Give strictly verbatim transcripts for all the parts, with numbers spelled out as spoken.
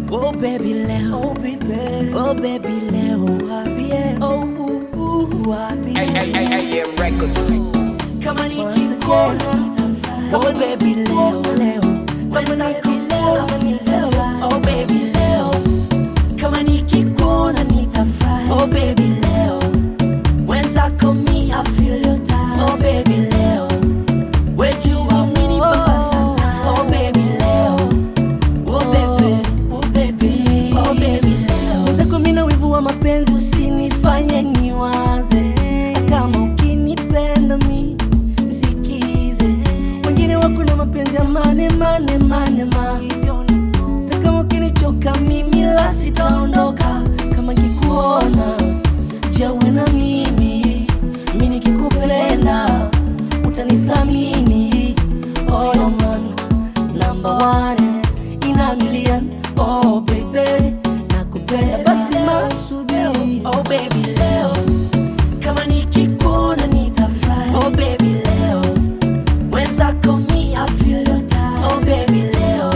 Oh baby leo, oh baby, oh baby leo, wabie, oh uh, uh, wabie. Hey, hey, hey, hey, yeah, records. Kama nikikuona, oh baby leo, leo. Kama nikikuona, leo, oh baby leo. Kama nikikuona nitafurahi, oh baby leo. Wenzako mi I feel your touch, oh baby leo. Wejua mini bamba sana, oh baby leo. Oh baby, oh baby, oh baby leo. Zako mina wivu wa mapenzi usinifanye niwaze. Kama ukinipenda mi sikize. Wengine wako na mapenzi ya mane mane mane ma. Na kama ukinichoka mimi la sitaondoka. Kama nikikuona jawe na mimi, mimi nikikupenda utanithamini. Oh no man, number one in a million. Oh baby, nakupenda basi masubiri. Oh baby leo, kama nikikuona nitafurahi. Oh baby leo, wenzako mi I feel your touch. Oh baby leo,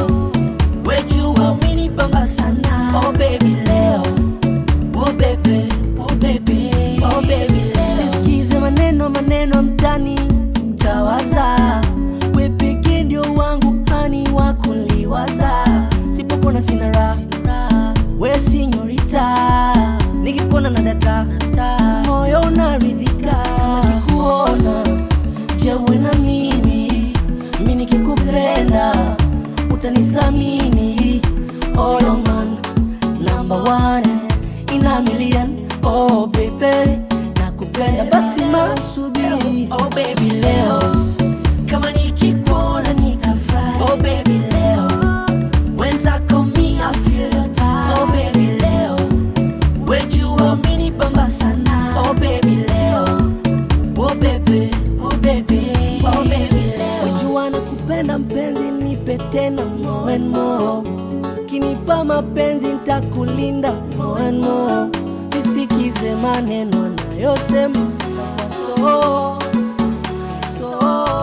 wejua umenibamba sana. Oh baby leo, oh baby, oh baby, oh baby leo. Sisikize maneno maneno mtani mtawaza. We pekee ndio wangu hani wa kuliwaza. Sipokona sina raha, we sinyorita. Nikikuona na data, moyo unaridhika. Kama nikikuona jawe na mimi, mimi nikikupenda utanithamini. Oh no man, number one in a million. Oh baby, nakupenda basi masubiri. Oh baby leo, kama nikikuona nitafurahi. Oh baby leo, wenzako mi I feel your touch. Oh baby leo, wejua umenibamba sana. Oh baby leo, oh baby, oh baby, oh baby leo. Wejua nakupenda mpenzi, nipe tena more and more. Kinipa mapenzi nitakulinda more and more. Sisikize maneno anayosema so so.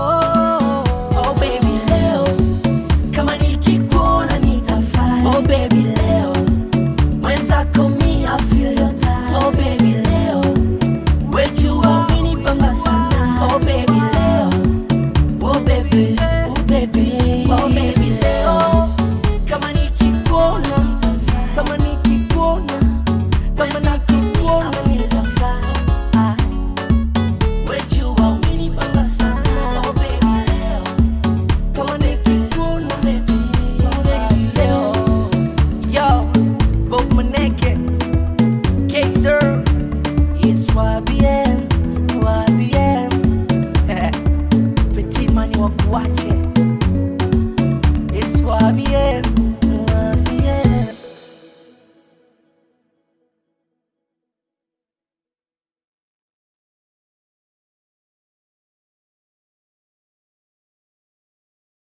Oh baby leo, kama nikikuona nitafurahi. Oh baby leo, wenzako mi I feel your touch. Oh baby leo, wejua umenibamba sana. Oh baby leo, oh baby, oh baby, oh baby leo. Kama nikikuona, kama nikikuona, kama nikikuona nitafurahi. Wejua umenibamba sana. Oh baby leo, kama nikikuona baby, oh baby leo. Yo, Bob Maneke, Kaiser, it's Y B M, Y B M. Petit mani wakuache.